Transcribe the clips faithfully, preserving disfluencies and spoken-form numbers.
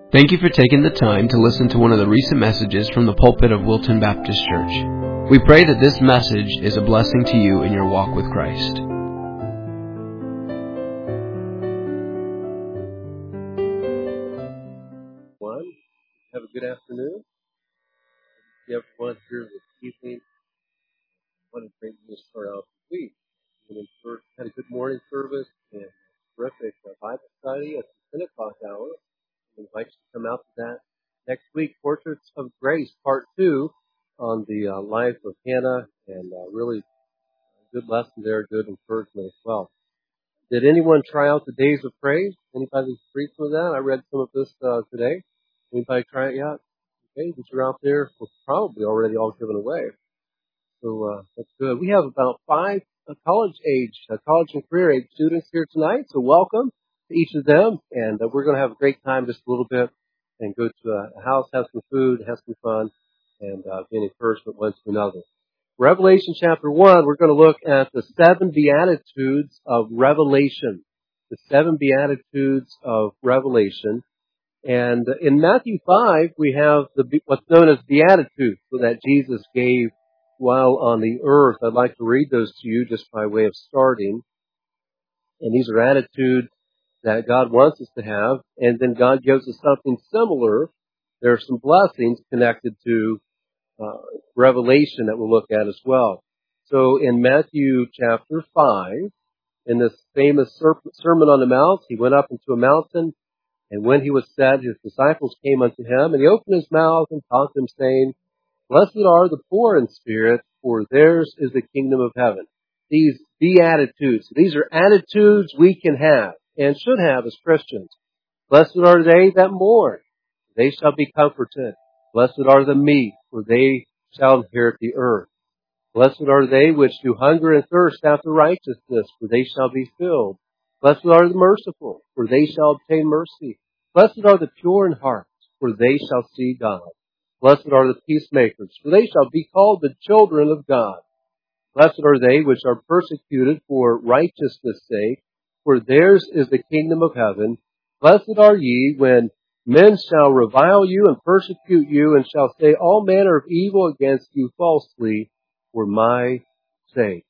Thank you for taking the time to listen to one of the recent messages from the pulpit of Wilton Baptist Church. We pray that this message is a blessing to you in your walk with Christ. One, have a good afternoon. Everyone here this evening. What a great way to start out the week. We had a good morning service and terrific Bible study at the ten o'clock hour. I invite you to come out to that next week. Portraits of Grace, part two, on the uh, life of Hannah, and uh, really good lesson there, good encouragement as well. Did anyone try out the Days of Praise? Anybody free for that? I read some of this uh, today. Anybody try it yet? Okay, but you're out there, we're probably already all given away. So uh, that's good. We have about five uh, college age, uh, college and career age students here tonight. So welcome to each of them, and uh, we're going to have a great time just a little bit, and go to a house, have some food, have some fun, and uh, be an encouragement one to another. Revelation chapter one, we're going to look at the seven Beatitudes of Revelation. The seven Beatitudes of Revelation. And in Matthew five, we have the what's known as Beatitudes that Jesus gave while on the earth. I'd like to read those to you just by way of starting. And these are attitudes that God wants us to have. And then God gives us something similar. There are some blessings connected to uh, Revelation that we'll look at as well. So in Matthew chapter five, in this famous Sermon on the Mount, he went up into a mountain. And when he was set, his disciples came unto him, and he opened his mouth and taught them, saying, Blessed are the poor in spirit, for theirs is the kingdom of heaven. These Beatitudes, these are attitudes we can have and should have as Christians. Blessed are they that mourn, they shall be comforted. Blessed are the meek, for they shall inherit the earth. Blessed are they which do hunger and thirst after righteousness, for they shall be filled. Blessed are the merciful, for they shall obtain mercy. Blessed are the pure in heart, for they shall see God. Blessed are the peacemakers, for they shall be called the children of God. Blessed are they which are persecuted for righteousness' sake, for theirs is the kingdom of heaven. Blessed are ye when men shall revile you and persecute you, and shall say all manner of evil against you falsely for my sake.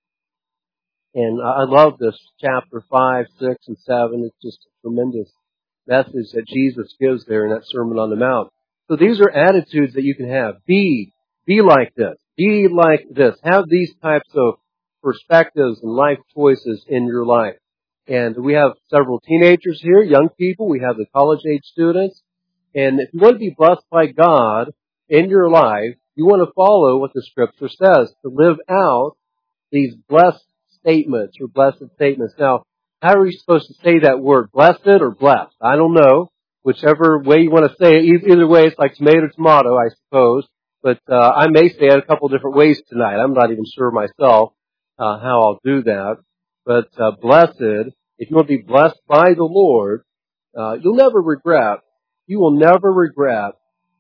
And I love this chapter five, six, and seven. It's just a tremendous message that Jesus gives there in that Sermon on the Mount. So these are attitudes that you can have. Be, be like this. Be like this. Have these types of perspectives and life choices in your life. And we have several teenagers here, young people. We have the college age students. And if you want to be blessed by God in your life, you want to follow what the Scripture says, to live out these blessed statements or blessed statements. Now, how are you supposed to say that word? Blessed or blessed? I don't know. Whichever way you want to say it. Either way, it's like tomato, tomato, I suppose. But uh, I may say it a couple different ways tonight. I'm not even sure myself uh, how I'll do that. But uh, blessed, if you want to be blessed by the Lord, uh, you'll never regret, you will never regret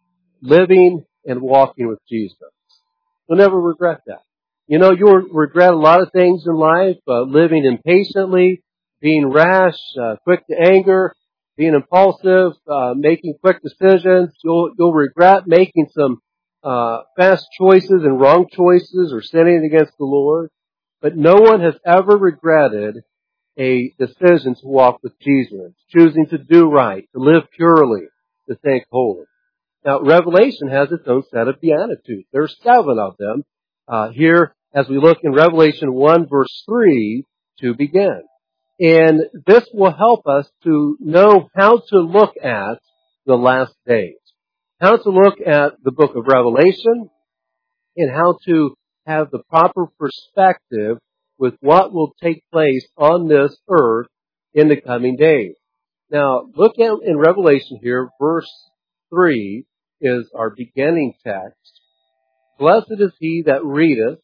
living and walking with Jesus. You'll never regret that. You know, you'll regret a lot of things in life, uh, living impatiently, being rash, uh, quick to anger, being impulsive, uh, making quick decisions. You'll, you'll regret making some, uh, fast choices and wrong choices or sinning against the Lord. But no one has ever regretted a decision to walk with Jesus, choosing to do right, to live purely, to think holy. Now, Revelation has its own set of Beatitudes. There are seven of them, uh, here as we look in Revelation one verse three to begin. And this will help us to know how to look at the last days, how to look at the book of Revelation, and how to have the proper perspective with what will take place on this earth in the coming days. Now, look at in Revelation here, verse three is our beginning text. Blessed is he that readeth,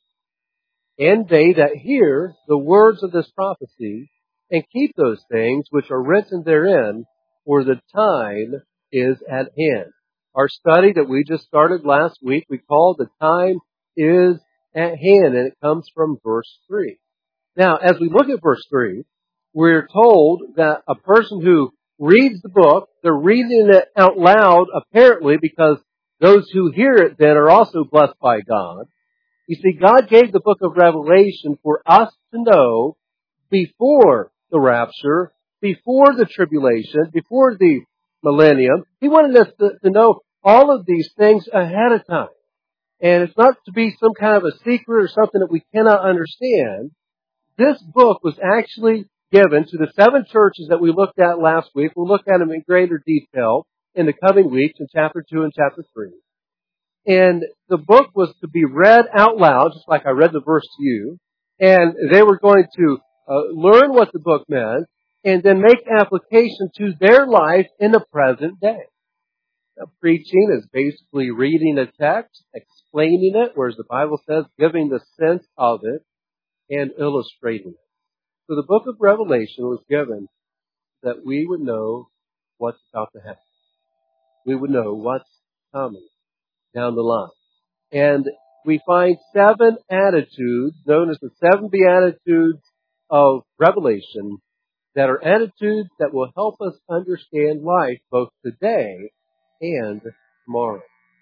and they that hear the words of this prophecy, and keep those things which are written therein, for the time is at hand. Our study that we just started last week, we called The Time is at Hand, and it comes from verse three. Now, as we look at verse three, we're told that a person who reads the book. They're reading it out loud, apparently, because those who hear it then are also blessed by God. You see, God gave the book of Revelation for us to know before the rapture, before the tribulation, before the millennium. He wanted us to, to know all of these things ahead of time. And it's not to be some kind of a secret or something that we cannot understand. This book was actually given to the seven churches that we looked at last week. We'll look at them in greater detail in the coming weeks in chapter two and chapter three. And the book was to be read out loud, just like I read the verse to you. And they were going to uh, learn what the book meant and then make application to their life in the present day. Now, preaching is basically reading a text, explaining it, whereas the Bible says giving the sense of it and illustrating it. So the book of Revelation was given that we would know what's about to happen. We would know what's coming down the line. And we find seven attitudes, known as the seven Beatitudes of Revelation, that are attitudes that will help us understand life both today and tomorrow.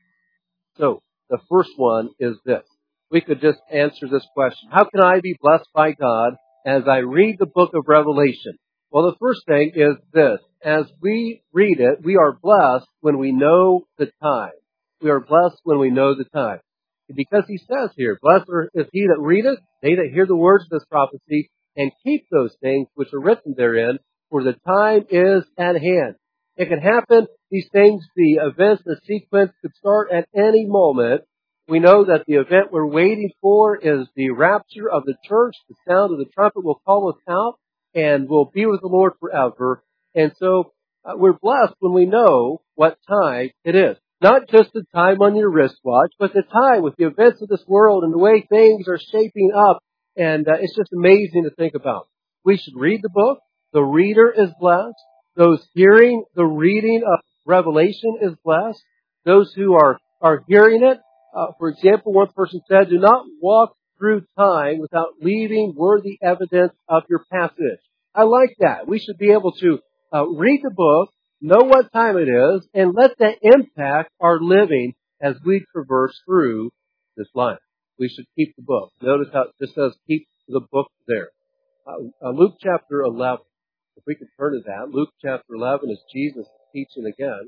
So, the first one is this. We could just answer this question. How can I be blessed by God as I read the book of Revelation? Well, the first thing is this. As we read it, we are blessed when we know the time. We are blessed when we know the time. Because he says here, blessed is he that readeth, they that hear the words of this prophecy, and keep those things which are written therein, for the time is at hand. It can happen. These things, the events, the sequence could start at any moment. We know that the event we're waiting for is the rapture of the church. The sound of the trumpet will call us out, and we'll be with the Lord forever. And so uh, we're blessed when we know what time it is. Not just the time on your wristwatch, but the time with the events of this world and the way things are shaping up. And uh, it's just amazing to think about. We should read the book. The reader is blessed. Those hearing the reading of Revelation is blessed. Those who are, are hearing it, uh, for example, one person said, do not walk through time without leaving worthy evidence of your passage. I like that. We should be able to uh, read the book, know what time it is, and let that impact our living as we traverse through this life. We should keep the book. Notice how it just says keep the book there. Uh, uh, Luke chapter eleven. If we could turn to that. Luke chapter eleven is Jesus teaching again.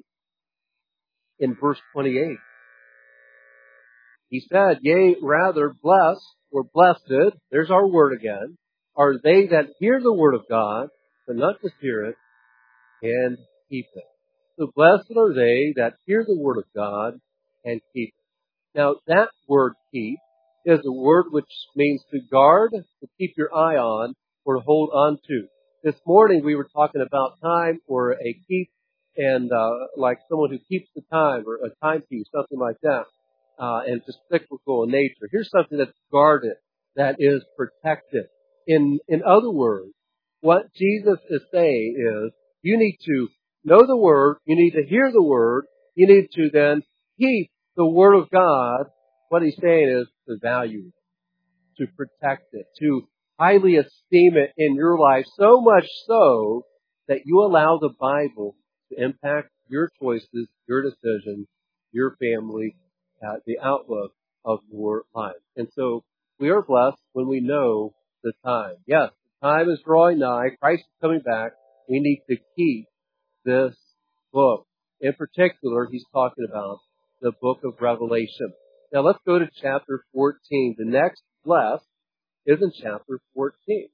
In verse twenty-eight. He said, yea, rather blessed or blessed, there's our word again, are they that hear the word of God, but not just hear it, and keep it. So blessed are they that hear the word of God and keep it. Now that word keep is a word which means to guard, to keep your eye on, or to hold on to. This morning we were talking about time, or a keep, and uh, like someone who keeps the time, or a timepiece, something like that. Uh, and it's cyclical in nature. Here's something that's guarded, that is protected. In in other words, what Jesus is saying is, you need to know the Word, you need to hear the Word, you need to then keep the Word of God. What he's saying is to value it, to protect it, to highly esteem it in your life, so much so that you allow the Bible to impact your choices, your decisions, your family, uh, the outlook of your life. And so we are blessed when we know the time. Yes, the time is drawing nigh. Christ is coming back. We need to keep this book. In particular, he's talking about the book of Revelation. Now let's go to chapter fourteen. The next blessed is in chapter fourteen,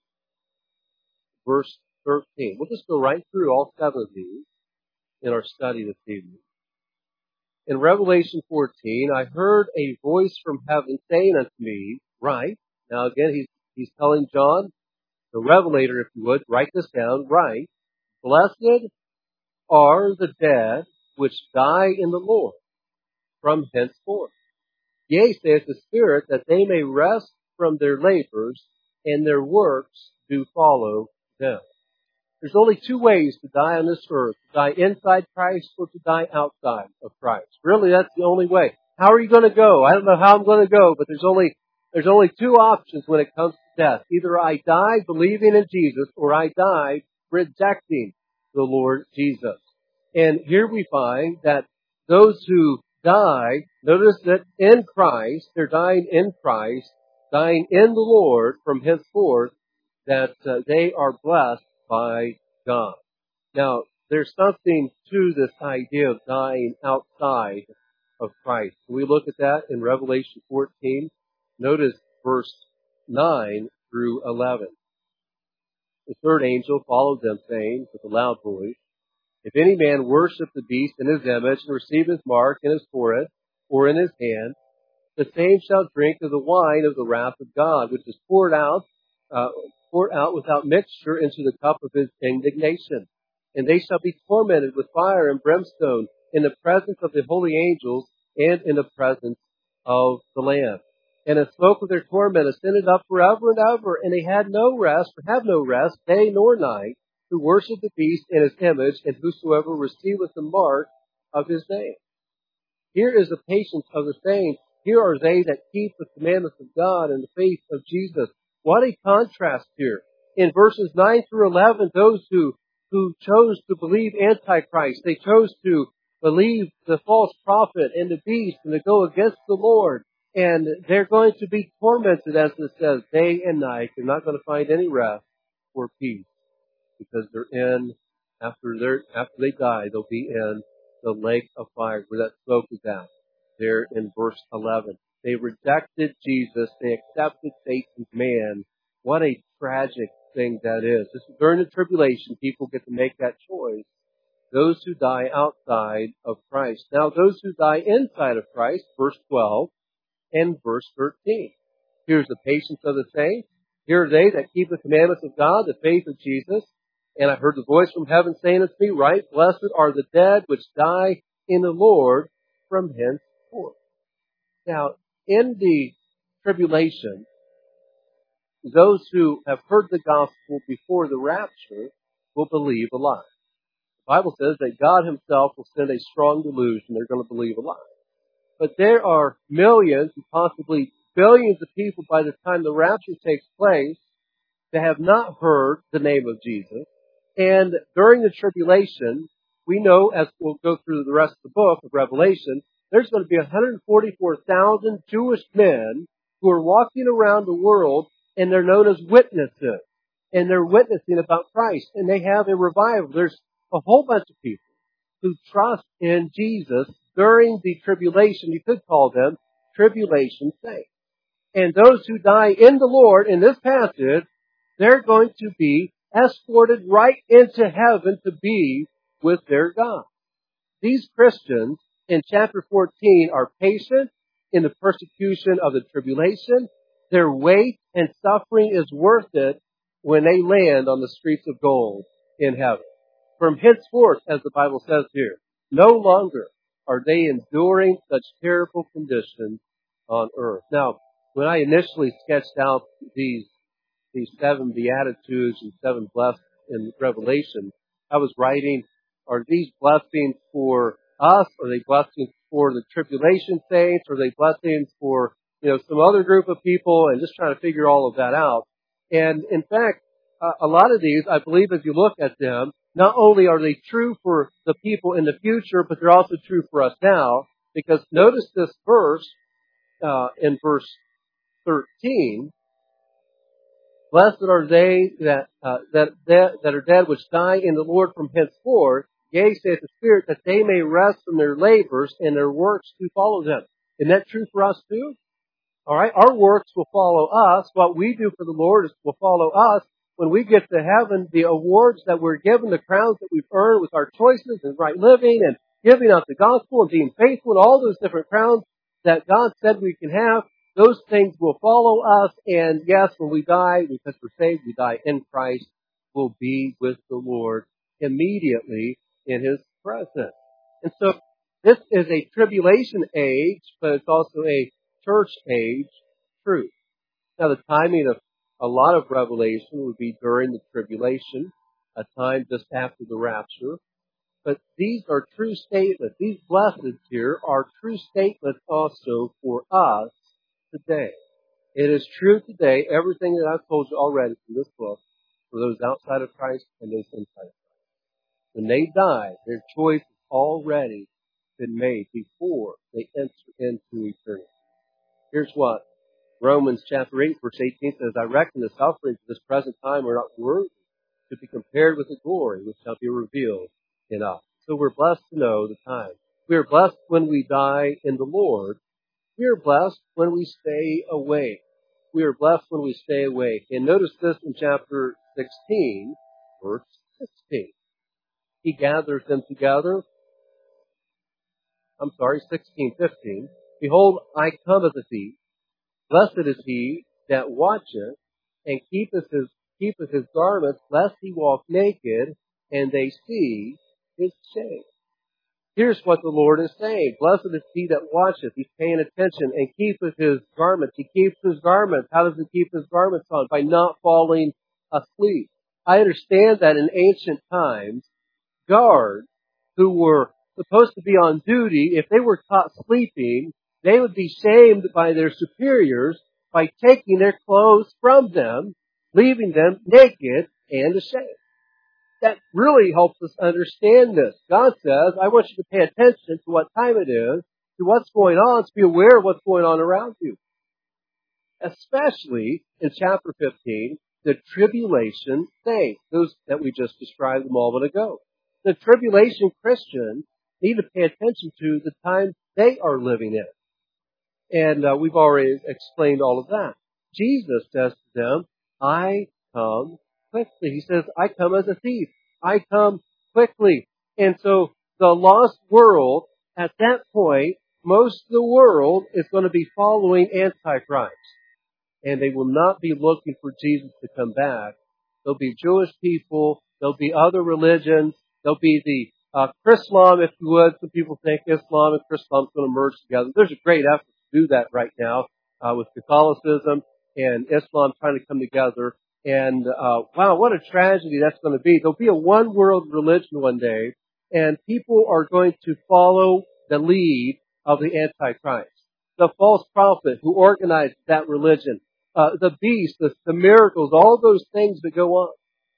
verse thirteen. We'll just go right through all seven of these in our study this evening. In Revelation fourteen, I heard a voice from heaven saying unto me, write. Now again, he's, he's telling John, the Revelator, if you would, write this down, write. Blessed are the dead which die in the Lord from henceforth. Yea, saith the Spirit, that they may rest from their labors, and their works do follow them. There's only two ways to die on this earth, to die inside Christ or to die outside of Christ. Really, that's the only way. How are you going to go? I don't know how I'm going to go, but there's only there's only two options when it comes to death. Either I die believing in Jesus, or I die rejecting the Lord Jesus. And here we find that those who die, notice that in Christ, they're dying in Christ, dying in the Lord from henceforth, that uh, they are blessed by God. Now, there's something to this idea of dying outside of Christ. Can we look at that in Revelation fourteen? Notice verse nine through eleven. The third angel followed them, saying with a loud voice, "If any man worship the beast in his image and receive his mark in his forehead or in his hand, the same shall drink of the wine of the wrath of God, which is poured out, uh, poured out without mixture into the cup of his indignation. And they shall be tormented with fire and brimstone in the presence of the holy angels and in the presence of the Lamb. And the smoke of their torment ascended up forever and ever, and they had no rest, or have no rest, day nor night, who worship the beast in his image, and whosoever receiveth the mark of his name." Here is the patience of the saints. Here are they that keep the commandments of God and the faith of Jesus. What a contrast here. In verses nine through eleven, those who, who chose to believe Antichrist, they chose to believe the false prophet and the beast and to go against the Lord. And they're going to be tormented, as it says, day and night. They're not going to find any rest or peace because they're in, after they're, after they die, they'll be in the lake of fire where that smoke is at. There in verse eleven. They rejected Jesus. They accepted Satan's man. What a tragic thing that is. This is during the tribulation, people get to make that choice. Those who die outside of Christ. Now, those who die inside of Christ, verse twelve and verse thirteen. Here's the patience of the saints. Here are they that keep the commandments of God, the faith of Jesus. And I heard the voice from heaven saying unto me, "Right, blessed are the dead which die in the Lord from henceforth." Now, in the tribulation, those who have heard the gospel before the rapture will believe a lie. The Bible says that God himself will send a strong delusion. They're going to believe a lie. But there are millions and possibly billions of people by the time the rapture takes place that have not heard the name of Jesus. And during the tribulation, we know, as we'll go through the rest of the book of Revelation, there's going to be one hundred forty-four thousand Jewish men who are walking around the world, and they're known as witnesses. And they're witnessing about Christ. And they have a revival. There's a whole bunch of people who trust in Jesus during the tribulation. You could call them tribulation saints. And those who die in the Lord, in this passage, they're going to be escorted right into heaven to be with their God. These Christians in chapter fourteen are patient in the persecution of the tribulation. Their weight and suffering is worth it when they land on the streets of gold in heaven. From henceforth, as the Bible says here, no longer are they enduring such terrible conditions on earth. Now, when I initially sketched out these these seven Beatitudes and seven blessings in Revelation, I was writing, are these blessings for us? Are they blessings for the tribulation saints? Are they blessings for, you know, some other group of people? And just trying to figure all of that out. And in fact, uh, a lot of these, I believe, as you look at them, not only are they true for the people in the future, but they're also true for us now. Because notice this verse, uh, in verse thirteen, "Blessed are they that, uh, that, that, that are dead which die in the Lord from henceforth. Yea, saith the Spirit, that they may rest from their labors and their works to follow them." Isn't that true for us too? All right, our works will follow us. What we do for the Lord is, will follow us. When we get to heaven, the awards that we're given, the crowns that we've earned with our choices and right living and giving out the gospel and being faithful and all those different crowns that God said we can have, those things will follow us. And yes, when we die, because we're saved, we die in Christ, we'll be with the Lord immediately in His presence. And so this is a tribulation age, but it's also a church age truth. Now, the timing of a lot of Revelation would be during the tribulation, a time just after the rapture. But these are true statements. These blessings here are true statements also for us today. It is true today, everything that I've told you already from this book, for those outside of Christ and those inside of Christ. When they die, their choice has already been made before they enter into eternity. Here's what Romans chapter eight, verse eighteen says, I reckon the sufferings of this present time are not worthy to be compared with the glory which shall be revealed in us. So we're blessed to know the time. We are blessed when we die in the Lord. We are blessed when we stay awake. We are blessed when we stay awake. And notice this in chapter sixteen, verse sixteen. He gathers them together. I'm sorry, sixteen fifteen. Behold, I come as a thief. Blessed is he that watcheth and keepeth his, keepeth his garments, lest he walk naked, and they see his shame. Here's what the Lord is saying. Blessed is he that watcheth. He's paying attention and keepeth his garments. He keeps his garments. How does he keep his garments on? By not falling asleep. I understand that in ancient times, guards who were supposed to be on duty, if they were caught sleeping, they would be shamed by their superiors by taking their clothes from them, leaving them naked and ashamed. That really helps us understand this. God says, I want you to pay attention to what time it is, to what's going on, to be aware of what's going on around you. Especially in chapter fifteen, the tribulation saints, those that we just described a moment ago. The tribulation Christians need to pay attention to the time they are living in. And uh, we've already explained all of that. Jesus says to them, I come quickly. He says, I come as a thief. I come quickly. And so the lost world, at that point, most of the world is going to be following Antichrist. And they will not be looking for Jesus to come back. There'll be Jewish people. There'll be other religions. There'll be the uh, Chrislam, if you would. Some people think Islam and Chrislam is going to merge together. There's a great effort to do that right now uh, with Catholicism and Islam trying to come together. And uh, wow, what a tragedy that's going to be. There'll be a one world religion one day, and people are going to follow the lead of the Antichrist, the false prophet who organized that religion, uh, the beast, the, the miracles, all those things that go on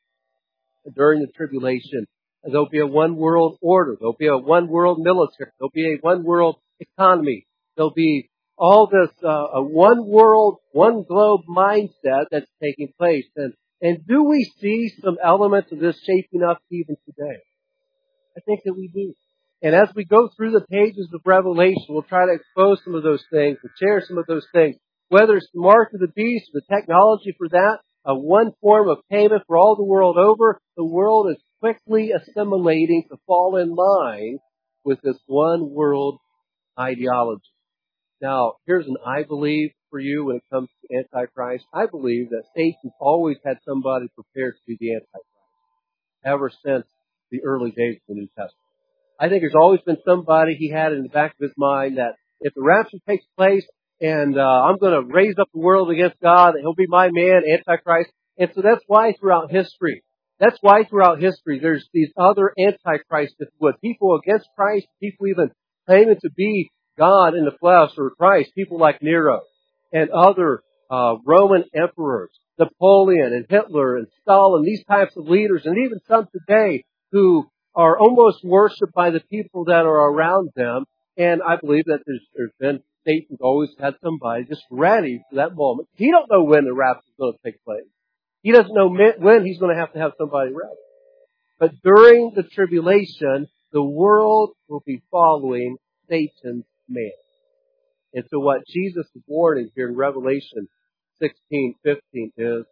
during the tribulation. There'll be a one world order. There'll be a one world military. There'll be a one world economy. There'll be all this, uh, a one world, one globe mindset that's taking place. And, and do we see some elements of this shaping up even today? I think that we do. And as we go through the pages of Revelation, we'll try to expose some of those things and share some of those things. Whether it's the mark of the beast, the technology for that, a one form of payment for all the world over, the world is quickly assimilating to fall in line with this one world ideology. Now, here's an I believe for you when it comes to Antichrist. I believe that Satan's always had somebody prepared to be the Antichrist ever since the early days of the New Testament. I think there's always been somebody he had in the back of his mind that if the rapture takes place and uh, I'm going to raise up the world against God, he'll be my man, Antichrist. And so that's why throughout history, that's why throughout history there's these other Antichrists, if you would, people against Christ, people even claiming to be God in the flesh or Christ, people like Nero and other uh, Roman emperors, Napoleon and Hitler and Stalin, these types of leaders, and even some today who are almost worshipped by the people that are around them. And I believe that there's, there's been, Satan's always had somebody just ready for that moment. He don't know when the rapture is going to take place. He doesn't know when he's going to have to have somebody ready. But during the tribulation, the world will be following Satan's man. And so what Jesus is warning here in Revelation sixteen fifteen is,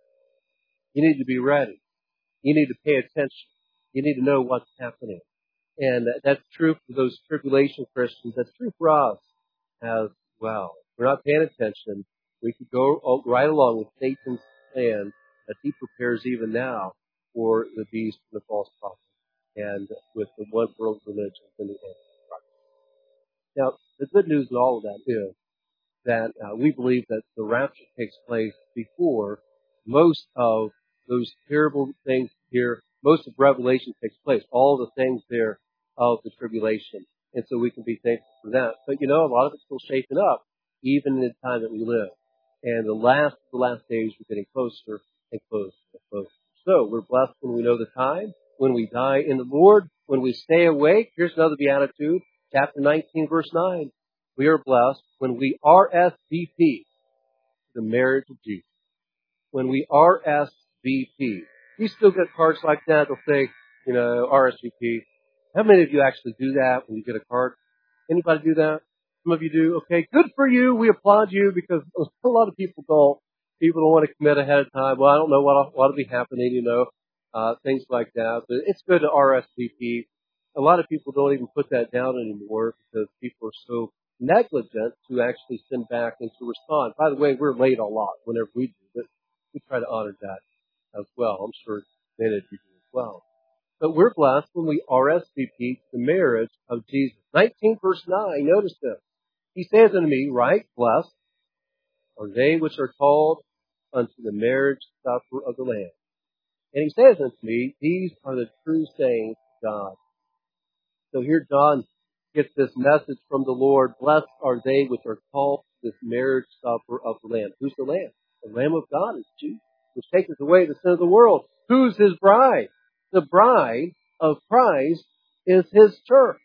you need to be ready. You need to pay attention. You need to know what's happening. And that's true for those tribulation Christians. That's true for us as well. If we're not paying attention, we could go right along with Satan's plan that he prepares even now for the beast and the false prophet and with the one world religion and the Antichrist. Now, the good news in all of that is that uh, we believe that the rapture takes place before most of those terrible things here, most of Revelation takes place, all the things there of the tribulation. And so we can be thankful for that. But you know, a lot of it's still shaping up, even in the time that we live. And the last of the last days are getting closer and closer and closer. So we're blessed when we know the time. when we die in the Lord, when we stay awake. Here's another beatitude, chapter nineteen, verse nine. We are blessed when we R S V P, the marriage of Jesus. When we R S V P. You still get cards like that. They'll say, you know, R S V P. How many of you actually do that when you get a card? Anybody do that? Some of you do. Okay, good for you. We applaud you because a lot of people don't. People don't want to commit ahead of time. Well, I don't know what will be happening, you know, uh, things like that. But it's good to R S V P. A lot of people don't even put that down anymore because people are so negligent to actually send back and to respond. By the way, we're late a lot whenever we do, but we try to honor that as well. I'm sure many of you do as well. But we're blessed when we R S V P the marriage of Jesus. nineteen verse nine, notice this. He says unto me, right, blessed are they which are called unto the marriage supper of the Lamb. And he says unto me, these are the true sayings of God. So here John gets this message from the Lord. Blessed are they which are called to this marriage supper of the Lamb. Who's the Lamb? The Lamb of God is Jesus, which taketh away the sin of the world. Who's his bride? The bride of Christ is his church.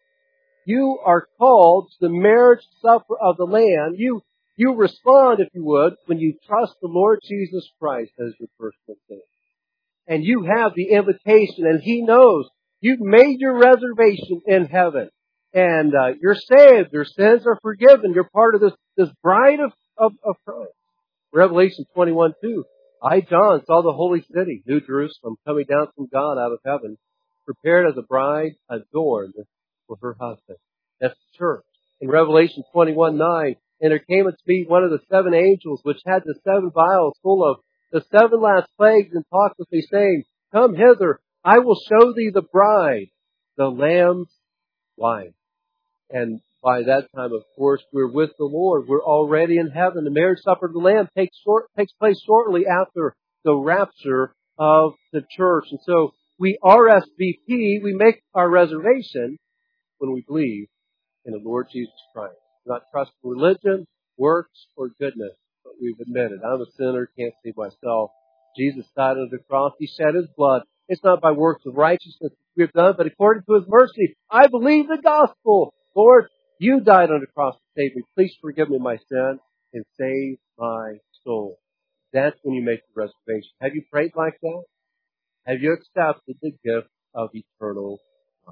You are called to the marriage supper of the Lamb. You, you respond, if you would, when you trust the Lord Jesus Christ as your personal Savior. And you have the invitation, and he knows you've made your reservation in heaven. And uh, you're saved. Your sins are forgiven. You're part of this, this bride of, of, of Christ. Revelation twenty-one two. I, John, saw the holy city, New Jerusalem, coming down from God out of heaven, prepared as a bride adorned for her husband. That's the church. In Revelation twenty-one nine, and there came unto me one of the seven angels, which had the seven vials full of the seven last plagues, and talked with me, saying, Come hither, I will show thee the bride, the Lamb's wife. And by that time, of course, we're with the Lord. We're already in heaven. The marriage supper of the Lamb takes short, takes place shortly after the rapture of the church. And so we R S V P, we make our reservation when we believe in the Lord Jesus Christ. We not trust religion, works, or goodness, but we've admitted, I'm a sinner, can't save myself. Jesus died on the cross. He shed his blood. It's not by works of righteousness we have done, but according to his mercy. I believe the gospel. Lord, you died on the cross to save me. Please forgive me my sin and save my soul. That's when you make the reservation. Have you prayed like that? Have you accepted the gift of eternal life?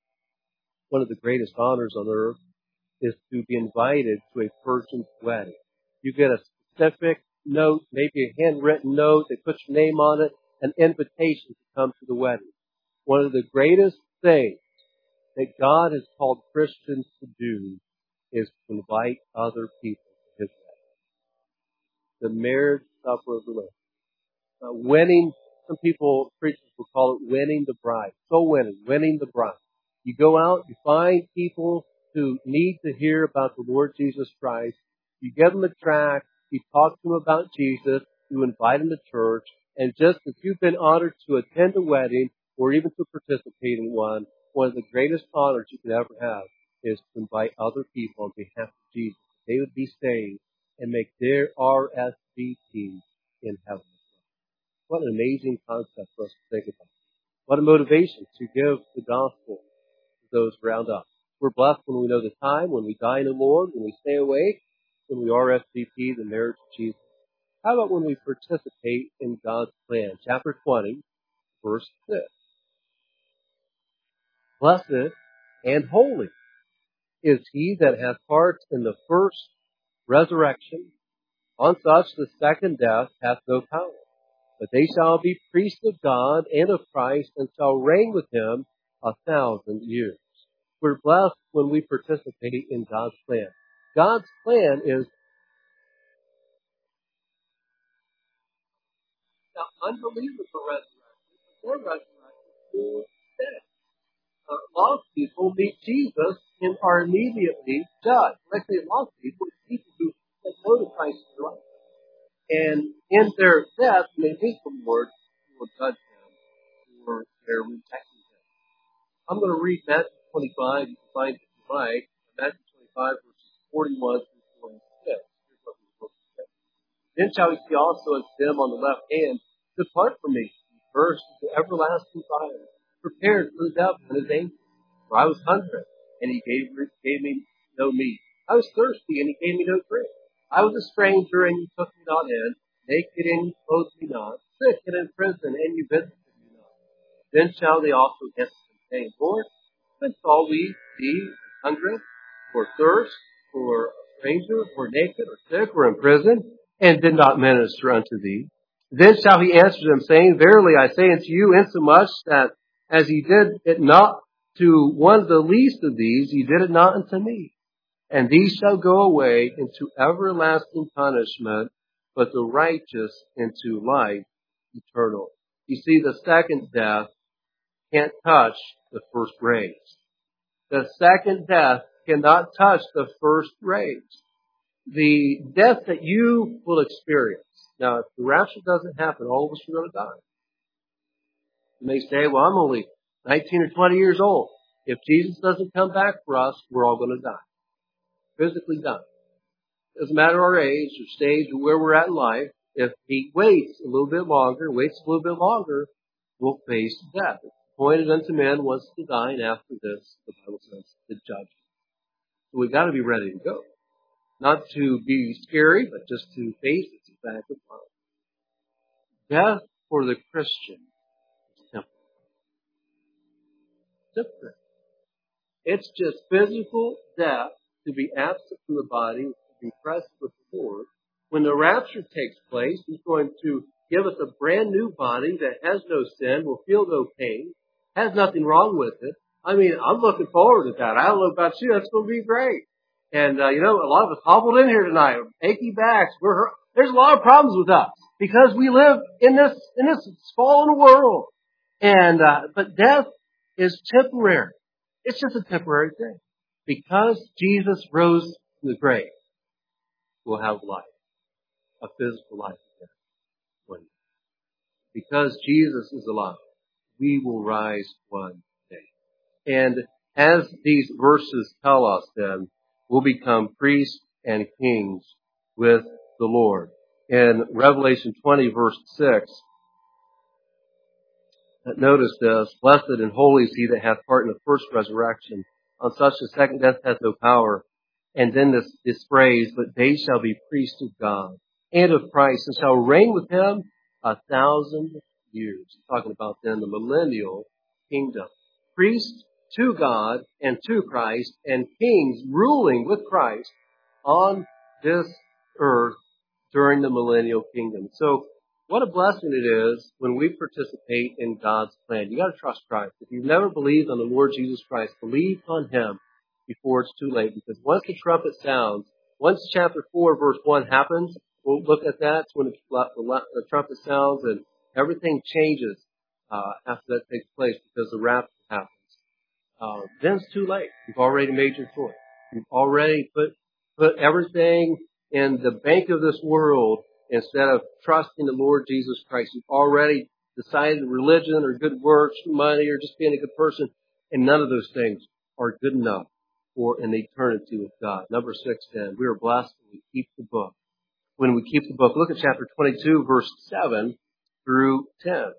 One of the greatest honors on earth is to be invited to a person's wedding. You get a specific note, maybe a handwritten note that puts your name on it, an invitation to come to the wedding. One of the greatest things that God has called Christians to do is to invite other people to his wedding. The marriage supper of the Lamb. Uh, winning, some people, preachers will call it winning the bride. Soul winning, winning the bride. You go out, you find people who need to hear about the Lord Jesus Christ. You give them a tract, you talk to them about Jesus, you invite them to church, and just as you've been honored to attend a wedding or even to participate in one, one of the greatest honors you can ever have is to invite other people on behalf of Jesus. They would be saved and make their R S V P in heaven. What an amazing concept for us to think about. What a motivation to give the gospel to those around us. We're blessed when we know the time, when we die in the Lord, when we stay awake, when we R S V P the marriage of Jesus. How about when we participate in God's plan? Chapter twenty, verse six. Blessed and holy is he that hath part in the first resurrection. On such the second death hath no power. But they shall be priests of God and of Christ, and shall reign with him a thousand years. We're blessed when we participate in God's plan. God's plan is, now unbelievers are resurrected, but they're resurrected through death. Uh, a lot of people meet Jesus and are immediately judged. When I say a lot of people, it's people who have known Christ in their life. And in their death, when they meet the Lord, He will judge them for their rejecting Him. I'm going to read Matthew twenty-five. You can find it if you like. Matthew twenty-five, verses forty-one through forty-six. Here's what we're supposed to say. Then shall we see also as them on the left hand, depart from me, ye verse is the everlasting fire, prepared for the devil and his angels. For I was hungry, and he gave, gave me no meat. I was thirsty, and he gave me no drink. I was a stranger, and you took me not in. Naked, and you clothed me not. Sick and in prison, and you visited me not. Then shall they also answer him, saying, Lord, when saw we thee hungry, or thirst, or a stranger, or naked, or sick, or in prison, and did not minister unto thee? Then shall he answer them, saying, Verily I say unto you, insomuch that as ye did it not to one of the least of these, ye did it not unto me. And these shall go away into everlasting punishment, but the righteous into life eternal. You see, the second death can't touch the first raised. The second death cannot touch the first raised. The death that you will experience. Now, if the rapture doesn't happen, all of us are going to die. You may say, well, I'm only nineteen or twenty years old. If Jesus doesn't come back for us, we're all going to die. Physically die. Doesn't matter our age or stage or where we're at in life. If he waits a little bit longer, waits a little bit longer, we'll face death. It's appointed unto men once to die, and after this, the Bible says, the judgment. So we've got to be ready to go. Not to be scary, but just to face its fact of life. Death for the Christian is temporary. Temporary. It's just physical death to be absent from the body, to be present with the Lord. When the rapture takes place, He's going to give us a brand new body that has no sin, will feel no pain, has nothing wrong with it. I mean, I'm looking forward to that. I don't know about you. That's going to be great. And, uh, you know, a lot of us hobbled in here tonight, achy backs. We're hurt. There's a lot of problems with us because we live in this, in this fallen world. And, uh, but death is temporary. It's just a temporary thing. Because Jesus rose from the grave, we'll have life. A physical life again. One day. Because Jesus is alive, we will rise one day. And as these verses tell us then, we'll become priests and kings with the Lord. In Revelation twenty verse six, notice this, blessed and holy is he that hath part in the first resurrection. On such the second death hath no power. And then this, this phrase, but they shall be priests of God and of Christ and shall reign with him a thousand years. Talking about then the millennial kingdom. Priests to God and to Christ and kings ruling with Christ on this earth during the millennial kingdom. So what a blessing it is when we participate in God's plan. You got to trust Christ. If you've never believed on the Lord Jesus Christ, believe on Him before it's too late. Because once the trumpet sounds, once chapter four verse one happens, we'll look at that. It's when the trumpet sounds and everything changes uh, after that takes place because the rapture happens. Uh, then it's too late. You've already made your choice. You've already put put everything in the bank of this world instead of trusting the Lord Jesus Christ. You've already decided religion or good works, money, or just being a good person, and none of those things are good enough for an eternity with God. Number six, then, we are blessed when we keep the book. When we keep the book, look at chapter twenty-two, verse seven through ten.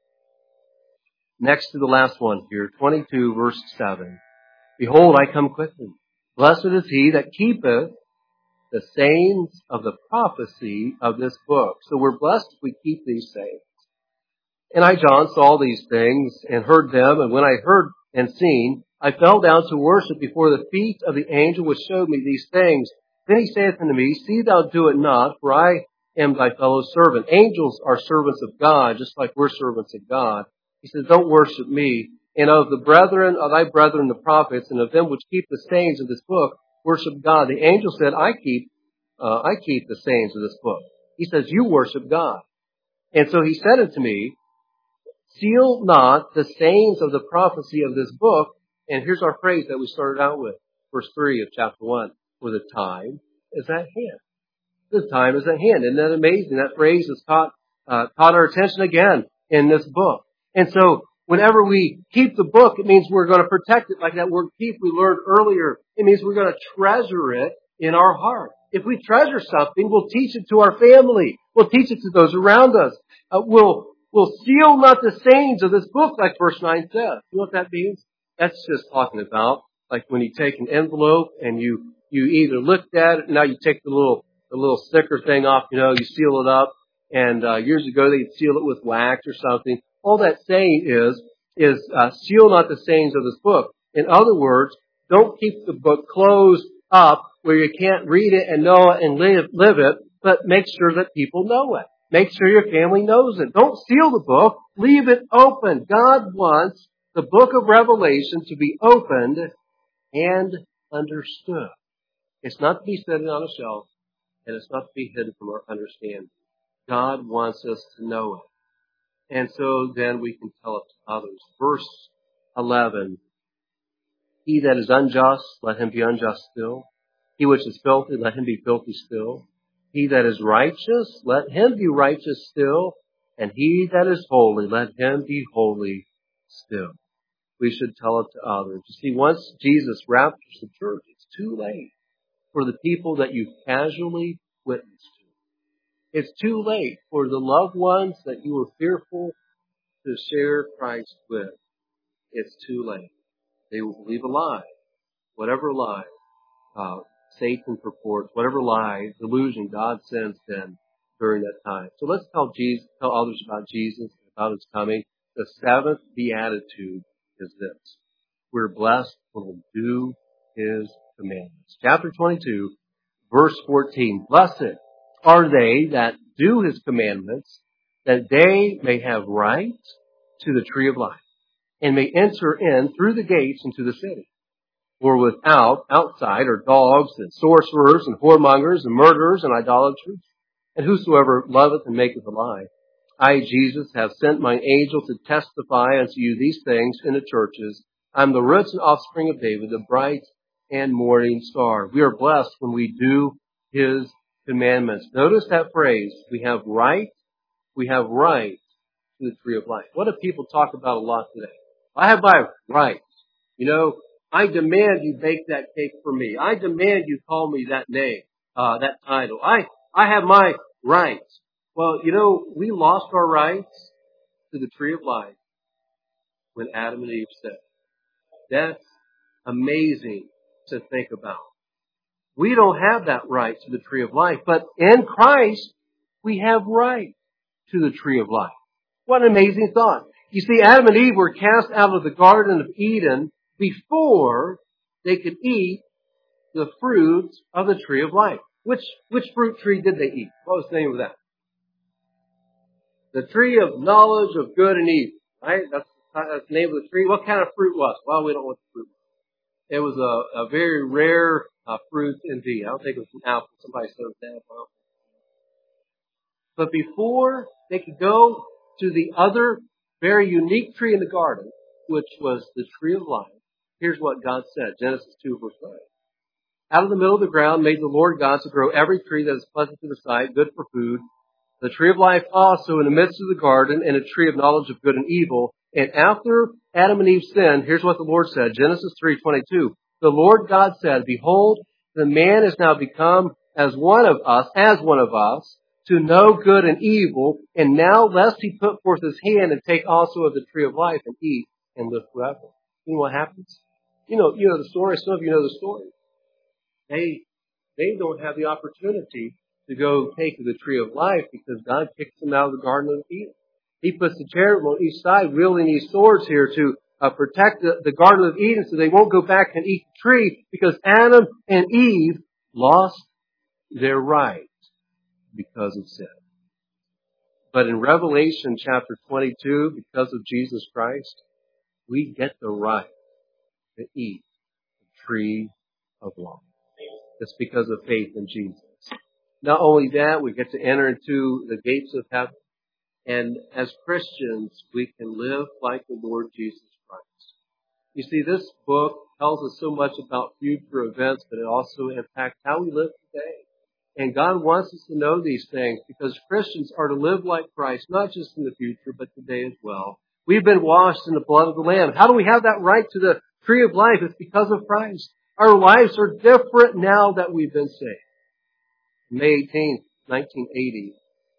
Next to the last one here, twenty-two, verse seven. Behold, I come quickly. Blessed is he that keepeth the sayings of the prophecy of this book. So we're blessed if we keep these sayings. And I, John, saw these things and heard them. And when I heard and seen, I fell down to worship before the feet of the angel which showed me these things. Then he saith unto me, See thou do it not, for I am thy fellow servant. Angels are servants of God, just like we're servants of God. He says, Don't worship me. And of the brethren, of thy brethren, the prophets, and of them which keep the sayings of this book, worship God. The angel said, I keep, uh, I keep the sayings of this book. He says, you worship God. And so he said unto me, seal not the sayings of the prophecy of this book. And here's our phrase that we started out with. Verse three of chapter one. For the time is at hand. The time is at hand. Isn't that amazing? That phrase has caught, uh, caught our attention again in this book. And so whenever we keep the book, it means we're going to protect it, like that word keep we learned earlier. It means we're going to treasure it in our heart. If we treasure something, we'll teach it to our family. We'll teach it to those around us. Uh, we'll will seal not the sayings of this book, like verse nine says. You know what that means? That's just talking about, like when you take an envelope and you, you either looked at it, now you take the little, the little sticker thing off, you know, you seal it up, and, uh, years ago they'd seal it with wax or something. All that saying is, is, uh, seal not the sayings of this book. In other words, don't keep the book closed up where you can't read it and know it and live, live it, but make sure that people know it. Make sure your family knows it. Don't seal the book. Leave it open. God wants the book of Revelation to be opened and understood. It's not to be sitting on a shelf, and it's not to be hidden from our understanding. God wants us to know it. And so then we can tell it to others. Verse eleven. He that is unjust, let him be unjust still. He which is filthy, let him be filthy still. He that is righteous, let him be righteous still. And he that is holy, let him be holy still. We should tell it to others. You see, once Jesus raptures the church, it's too late for the people that you've casually witnessed to. It's too late for the loved ones that you were fearful to share Christ with. It's too late. They will believe a lie, whatever lie uh, Satan purports, whatever lie, delusion God sends them during that time. So let's tell Jesus, tell others about Jesus, about His coming. The seventh beatitude is this: we're blessed when we do His commandments. Chapter twenty-two, verse fourteen. Blessed are they that do His commandments, that they may have right to the tree of life, and may enter in through the gates into the city. For without, outside, are dogs and sorcerers and whoremongers and murderers and idolaters, and whosoever loveth and maketh a lie. I, Jesus, have sent mine angel to testify unto you these things in the churches. I am the roots and offspring of David, the bright and morning star. We are blessed when we do His commandments. Notice that phrase. We have right. We have right to the tree of life. What do people talk about a lot today? I have my rights. You know, I demand you bake that cake for me. I demand you call me that name, uh, that title. I, I have my rights. Well, you know, we lost our rights to the tree of life when Adam and Eve sinned. That's amazing to think about. We don't have that right to the tree of life, but in Christ, we have right to the tree of life. What an amazing thought. You see, Adam and Eve were cast out of the Garden of Eden before they could eat the fruit of the tree of life. Which, which fruit tree did they eat? What was the name of that? The tree of knowledge of good and evil. Right? That's, that's the name of the tree. What kind of fruit was it? Well, we don't know what the fruit was. It was a, a very rare uh, fruit indeed. I don't think it was an apple. Somebody said it was an apple. But before they could go to the other very unique tree in the garden, which was the tree of life, here's what God said, Genesis two, verse nine. Out of the middle of the ground made the Lord God to grow every tree that is pleasant to the sight, good for food, the tree of life also in the midst of the garden, and a tree of knowledge of good and evil. And after Adam and Eve sinned, here's what the Lord said, Genesis three twenty-two. The Lord God said, behold, the man is now become as one of us, as one of us, to know good and evil, and now lest he put forth his hand and take also of the tree of life and eat and live forever. You know what happens? You know, you know the story. Some of you know the story. They, they don't have the opportunity to go take the tree of life because God kicks them out of the Garden of Eden. He puts the cherubim on each side wielding these swords here to uh, protect the, the Garden of Eden so they won't go back and eat the tree because Adam and Eve lost their right because of sin. But in Revelation chapter twenty-two, because of Jesus Christ, we get the right to eat the tree of life. It's because of faith in Jesus. Not only that, we get to enter into the gates of heaven. And as Christians, we can live like the Lord Jesus Christ. You see, this book tells us so much about future events, but it also impacts how we live today. And God wants us to know these things because Christians are to live like Christ, not just in the future, but today as well. We've been washed in the blood of the Lamb. How do we have that right to the tree of life? It's because of Christ. Our lives are different now that we've been saved. May eighteenth, nineteen eighty,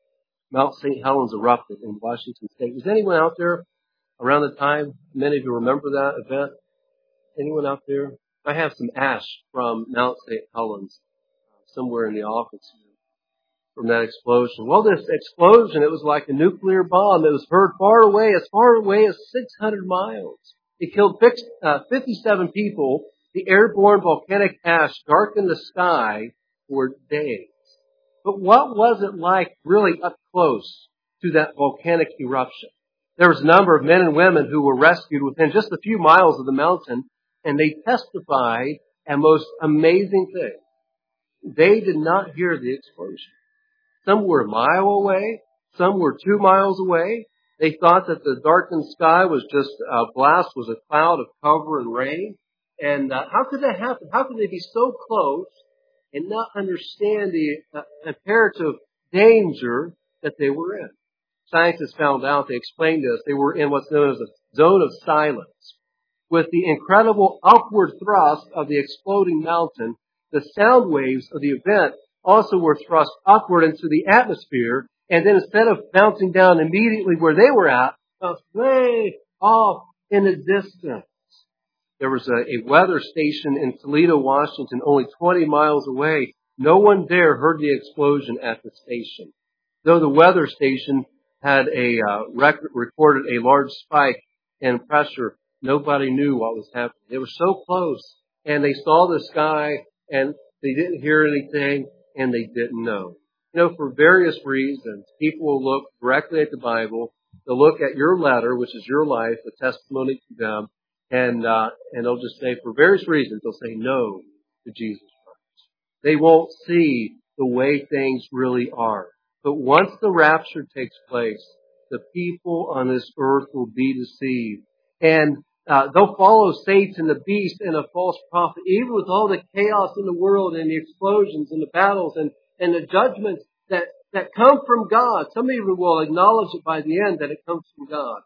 Mount Saint Helens erupted in Washington State. Was anyone out there around the time? Many of you remember that event. Anyone out there? I have some ash from Mount Saint Helens uh, somewhere in the office here from that explosion. Well, this explosion, it was like a nuclear bomb. It was heard far away, as far away as six hundred miles. It killed fifty-seven people. The airborne volcanic ash darkened the sky for days. But what was it like really up close to that volcanic eruption? There was a number of men and women who were rescued within just a few miles of the mountain, and they testified a most amazing thing. They did not hear the explosion. Some were a mile away. Some were two miles away. They thought that the darkened sky was just a blast, was a cloud of cover and rain. And uh, how could that happen? How could they be so close and not understand the uh, imperative danger that they were in? Scientists found out, they explained to us, they were in what's known as a zone of silence. With the incredible upward thrust of the exploding mountain, the sound waves of the event also were thrust upward into the atmosphere, and then instead of bouncing down immediately where they were at, bounced way off in the distance. There was a, a weather station in Toledo, Washington, only twenty miles away. No one there heard the explosion at the station. Though the weather station had a uh, record, recorded a large spike in pressure, nobody knew what was happening. They were so close, and they saw the sky, and they didn't hear anything, and they didn't know. You know, for various reasons, people will look directly at the Bible. They'll look at your letter, which is your life, a testimony to them, and uh, and they'll just say, for various reasons, they'll say no to Jesus Christ. They won't see the way things really are. But once the rapture takes place, the people on this earth will be deceived. And uh, they'll follow Satan, the beast, and a false prophet, even with all the chaos in the world and the explosions and the battles and, and the judgments that, that come from God. Some even will acknowledge it by the end that it comes from God.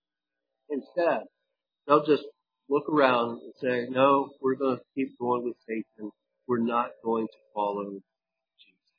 Instead, they'll just look around and say, no, we're going to keep going with Satan. We're not going to follow Jesus.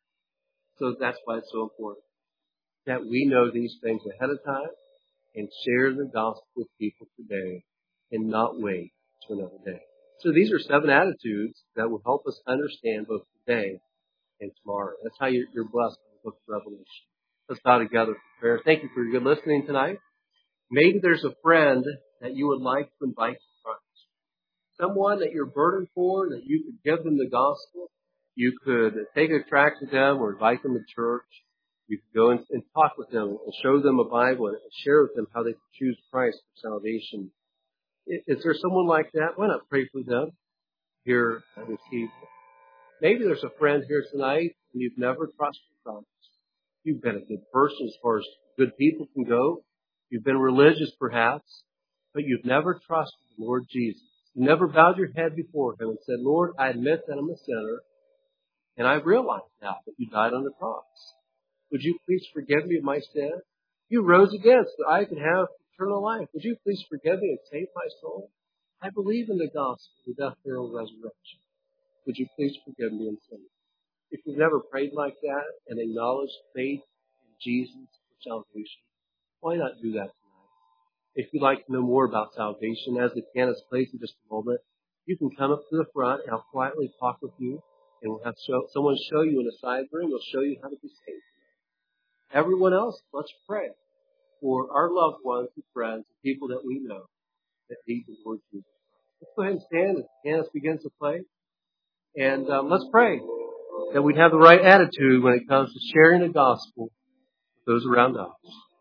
So that's why it's so important that we know these things ahead of time and share the gospel with people today and not wait to another day. So these are seven attitudes that will help us understand both today and tomorrow. That's how you're, you're blessed in the book of Revelation. Let's bow together for prayer. Thank you for your good listening tonight. Maybe there's a friend that you would like to invite to Christ. Someone that you're burdened for, that you could give them the gospel. You could take a tract to them or invite them to church. You could go and, and talk with them and show them a Bible and share with them how they can choose Christ for salvation. Is there someone like that? Why not pray for them here this evening? Maybe there's a friend here tonight and you've never trusted Christ. You've been a good person as far as good people can go. You've been religious perhaps, but you've never trusted the Lord Jesus. You never bowed your head before Him and said, Lord, I admit that I'm a sinner, and I realize now that you died on the cross. Would you please forgive me of my sin? You rose again so that I could have eternal life. Would you please forgive me and save my soul? I believe in the gospel, the death, burial, and resurrection. Would you please forgive me and save me? If you've never prayed like that and acknowledged faith in Jesus for salvation, why not do that tonight? If you'd like to know more about salvation, as the pianist plays in just a moment, you can come up to the front and I'll quietly talk with you, and we'll have show, someone show you in a side room. We'll show you how to be saved. Everyone else, let's pray for our loved ones and friends and people that we know that need the Lord Jesus. Let's go ahead and stand as the pianist begins to play. And um, let's pray that we'd have the right attitude when it comes to sharing the gospel with those around us.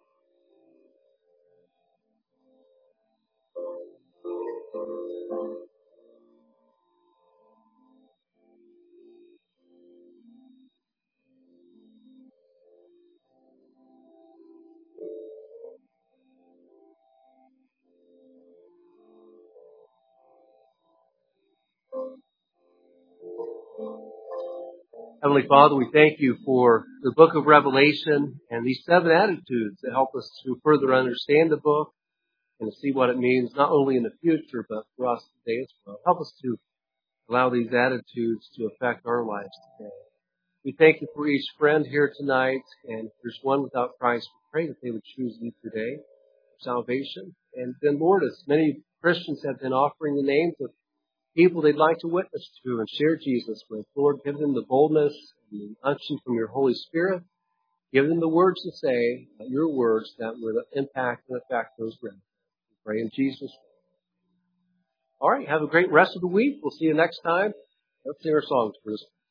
Heavenly Father, we thank you for the book of Revelation and these seven attitudes that help us to further understand the book and to see what it means not only in the future but for us today as well. Help us to allow these attitudes to affect our lives today. We thank you for each friend here tonight. And if there's one without Christ, we pray that they would choose you today for salvation. And then, Lord, as many Christians have been offering the names of people they'd like to witness to and share Jesus with, Lord, give them the boldness and the unction from your Holy Spirit. Give them the words to say, your words that would impact and affect those around. We pray in Jesus' name. All right, have a great rest of the week. We'll see you next time. Let's sing our songs, Bruce.